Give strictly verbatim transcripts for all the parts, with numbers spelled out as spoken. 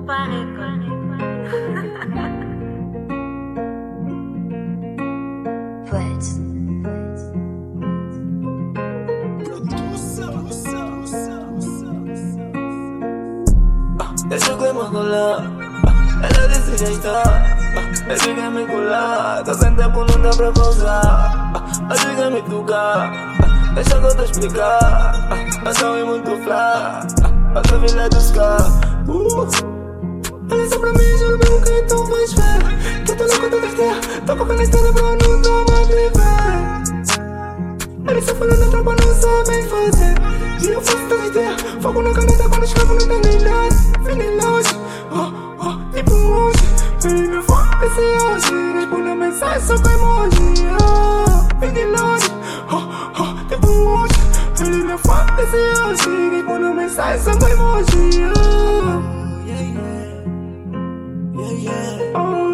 Deixa que me colar, ela disse já está. Eu fiquei me colar, tô sem tempo, não dá pra pausar. Eu fiquei me tocar, deixa que eu te explicar. Mas não é muito flá, a tua filha do Scar. Olha só pra mim, juro mesmo que tu vais ver. Que eu tô louco, tô triste, tô com a caneta pra não tomar viver. Eles só falando, a tropa não sabem fazer. E eu faço toda ideia, fogo na caneta quando escrevo, não tem nem nada. Vem longe, oh, oh, tipo hoje. Ele me fala esse hoje, responde a mensagem só com emoji. Oh, vem de longe, oh, oh, tipo hoje. Ele me fala esse hoje, responde a mensagem só com emoji. Oh, yeah, yeah, yeah, yeah. Oh.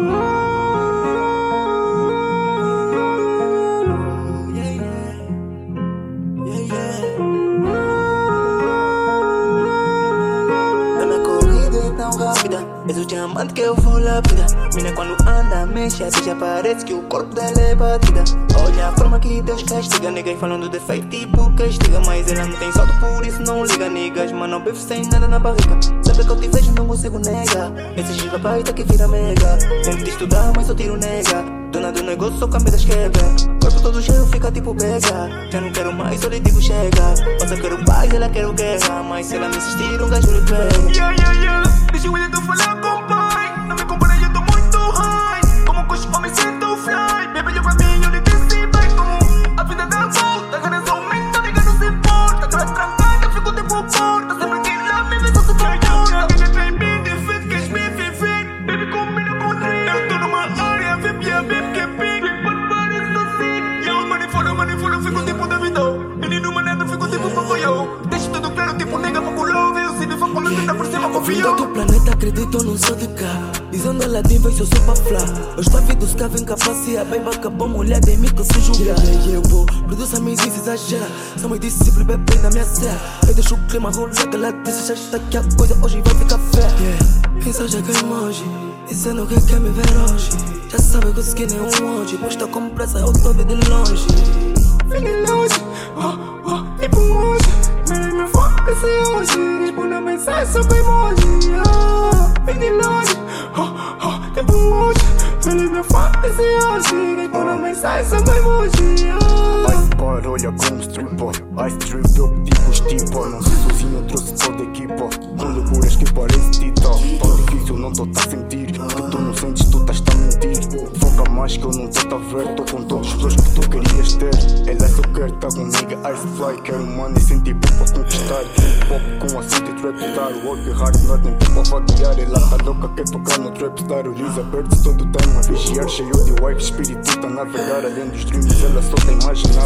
És o diamante que eu vou lapidar. Mina quando anda, mexe, já parece que o corpo dela é batida. Olha a forma que Deus castiga. Niggas falando defeito tipo castiga. Mas ela não tem salto, por isso não liga. Niggas, mas não bebe sem nada na barriga. Sempre que eu te vejo não consigo negar. Esse gigabyte que vira mega. Tento estudar, mas só tiro nega. Dona do negócio, só cambia das quebra. Corpo todo cheio, fica tipo pega. Já não quero mais, só lhe digo chega. Eu só quero paz, ela quer guerra. Mas se ela me insistir, um gajo lhe pega. Yeah, yeah, yeah. Deixa eu ir tu falar com pai. Não me compara, eu tô muito high. Como coxo, eu me sinto fly. Baby, eu pra mim, eu lhe disse vai como a vida dá volta. Ganas aumenta, nigga não se importa. Atrás trancada, fico tipo porta. Sempre que lá me vê, só se transporta. Aquele trem bem defeito, queres me viver. Baby, combina com trem. Eu tô numa área, V I P, a V I P que é big. Pode parecer assim. Eu money fora, money fora, fico tipo Davidão. Menino manado, fico tipo Papoião. Deixa tudo claro, tipo nega, pouco love. Eu sei de foco, não tenta por cima, confio. Vindo do planeta, acredito, não sou de cá. Dizendo ela tem vez, eu sou pra flá. Os pavidos que vem capacidade, bem bacana, mulher de mim que se julga. E eu vou, produz a minha exagera. Só me discípulo, bebê na minha serra. Eu deixo o clima rolar, que ela disse, já está que a coisa hoje vai ficar fé. Yeah. Mensagem que emoji, dizendo que quer me ver hoje. Já sabe que o skin é um hoje, mas tô com pressa, eu tô vendo de longe. Vem de longe, oh, oh, tipo hoje. Ele me fala esse hoje, responde a mensagem só com emoji. Oh, vem de longe, oh, oh, tipo hoje. Ele me fala esse hoje, responde a mensagem só com emoji. Oh. Ice bar, olha como stripper. Ice drip, eu tipo estipa. Não sei sozinho, trouxe toda a equipa. Com loucuras que parece tita. Tão difícil, não tô a sentir. Que tu não sentes, tu estás a mentir. Foca mais que eu não tô a ver. Tô com todos os flows que tu querias ter. Ela só quer tá com nigga, ice fly. Quero money, senti bom pra conquistar. Pop com acento e trap star. Work hard, não tem tempo pra vaguear. Ela tá louca, quer tocar no trap star. Lisa Birds todo time a vigiar. Cheio de wife, espírito tá a navegar. Além dos dreams, ela só tá a imaginar.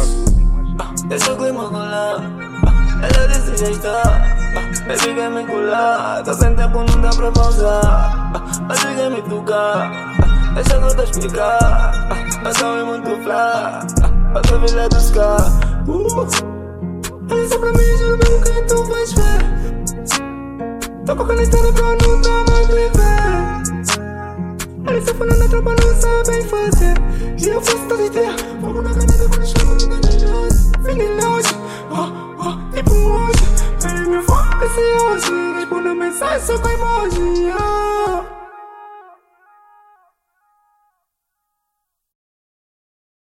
Deixa o clima rolar, ela disse já está. Eu fiquei me colar, tô sem tempo, não dá pra pausar. Eu fiquei me tocar, deixa que eu te explicar. Mas não é muito flá, a tua filha do Scar. Olha só pra mim, juro mesmo que tu vais ver. Tô com a caneta pra não tomar viver. Eles só falando, a tropa não sabem fazer. E eu faço toda ideia, fogo na caneta quando escrevo, não tem nem nada. Vem de longe, oh, oh, tipo hoje. Ele me fala esse hoje, responde a mensagem só com emoji.